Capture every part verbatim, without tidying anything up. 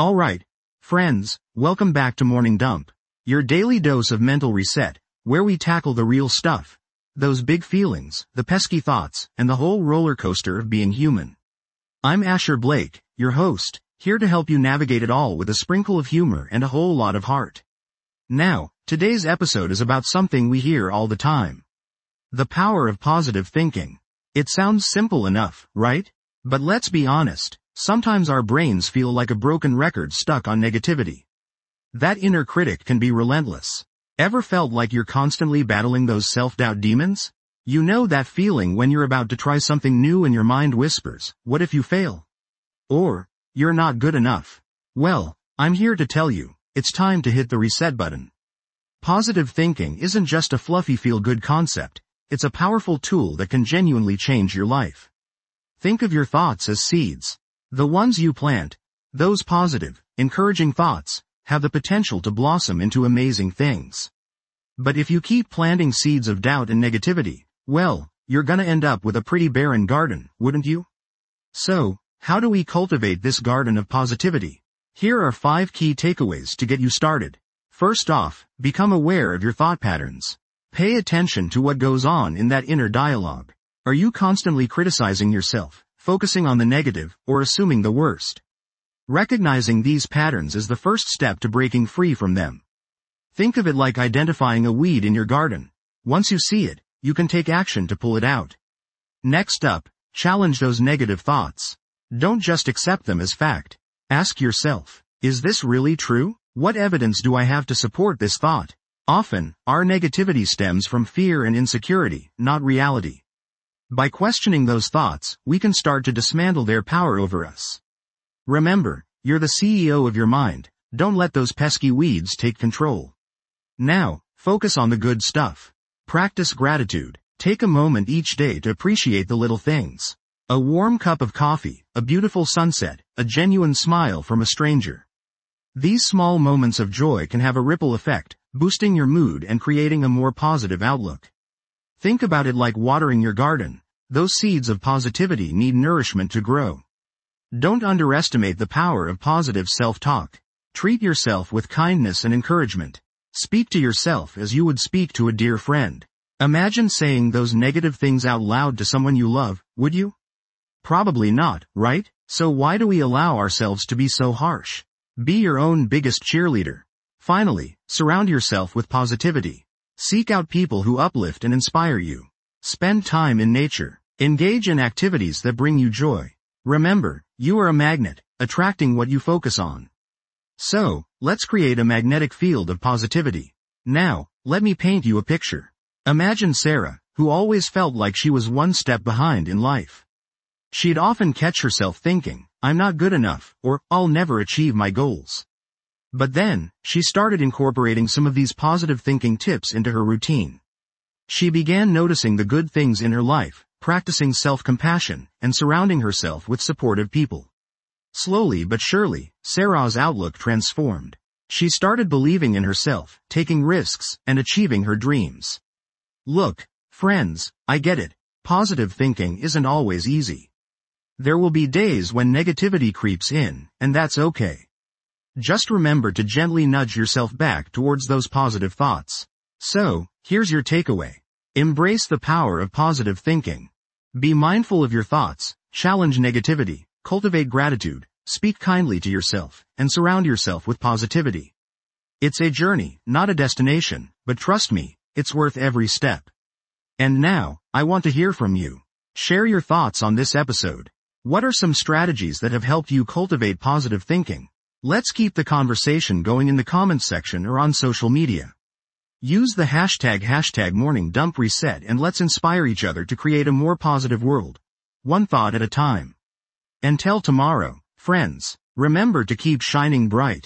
Alright, friends, welcome back to Morning Dump, your daily dose of mental reset, where we tackle the real stuff. Those big feelings, the pesky thoughts, and the whole roller coaster of being human. I'm Asher Blake, your host, here to help you navigate it all with a sprinkle of humor and a whole lot of heart. Now, today's episode is about something we hear all the time. The power of positive thinking. It sounds simple enough, right? But let's be honest, sometimes our brains feel like a broken record stuck on negativity. That inner critic can be relentless. Ever felt like you're constantly battling those self-doubt demons? You know that feeling when you're about to try something new and your mind whispers, what if you fail? Or, you're not good enough. Well, I'm here to tell you, it's time to hit the reset button. Positive thinking isn't just a fluffy feel-good concept, it's a powerful tool that can genuinely change your life. Think of your thoughts as seeds. The ones you plant, those positive, encouraging thoughts, have the potential to blossom into amazing things. But if you keep planting seeds of doubt and negativity, well, you're gonna end up with a pretty barren garden, wouldn't you? So, how do we cultivate this garden of positivity? Here are five key takeaways to get you started. First off, become aware of your thought patterns. Pay attention to what goes on in that inner dialogue. Are you constantly criticizing yourself, focusing on the negative, or assuming the worst? Recognizing these patterns is the first step to breaking free from them. Think of it like identifying a weed in your garden. Once you see it, you can take action to pull it out. Next up, challenge those negative thoughts. Don't just accept them as fact. Ask yourself, is this really true? What evidence do I have to support this thought? Often, our negativity stems from fear and insecurity, not reality. By questioning those thoughts, we can start to dismantle their power over us. Remember, you're the C E O of your mind. Don't let those pesky weeds take control. Now, focus on the good stuff. Practice gratitude. Take a moment each day to appreciate the little things. A warm cup of coffee, a beautiful sunset, a genuine smile from a stranger. These small moments of joy can have a ripple effect, boosting your mood and creating a more positive outlook. Think about it like watering your garden. Those seeds of positivity need nourishment to grow. Don't underestimate the power of positive self-talk. Treat yourself with kindness and encouragement. Speak to yourself as you would speak to a dear friend. Imagine saying those negative things out loud to someone you love, would you? Probably not, right? So why do we allow ourselves to be so harsh? Be your own biggest cheerleader. Finally, surround yourself with positivity. Seek out people who uplift and inspire you. Spend time in nature. Engage in activities that bring you joy. Remember, you are a magnet, attracting what you focus on. So, let's create a magnetic field of positivity. Now, let me paint you a picture. Imagine Sarah, who always felt like she was one step behind in life. She'd often catch herself thinking, I'm not good enough, or I'll never achieve my goals. But then, she started incorporating some of these positive thinking tips into her routine. She began noticing the good things in her life, practicing self-compassion, and surrounding herself with supportive people. Slowly but surely, Sarah's outlook transformed. She started believing in herself, taking risks, and achieving her dreams. Look, friends, I get it. Positive thinking isn't always easy. There will be days when negativity creeps in, and that's okay. Just remember to gently nudge yourself back towards those positive thoughts. So, here's your takeaway. Embrace the power of positive thinking. Be mindful of your thoughts, challenge negativity, cultivate gratitude, speak kindly to yourself, and surround yourself with positivity. It's a journey, not a destination, but trust me, it's worth every step. And now, I want to hear from you. Share your thoughts on this episode. What are some strategies that have helped you cultivate positive thinking? Let's keep the conversation going in the comments section or on social media. Use the hashtag hashtag morning dump reset and let's inspire each other to create a more positive world. One thought at a time. Until tomorrow, friends, remember to keep shining bright.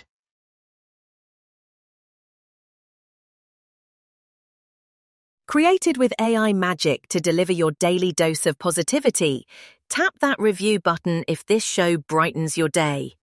Created with A I magic to deliver your daily dose of positivity, tap that review button if this show brightens your day.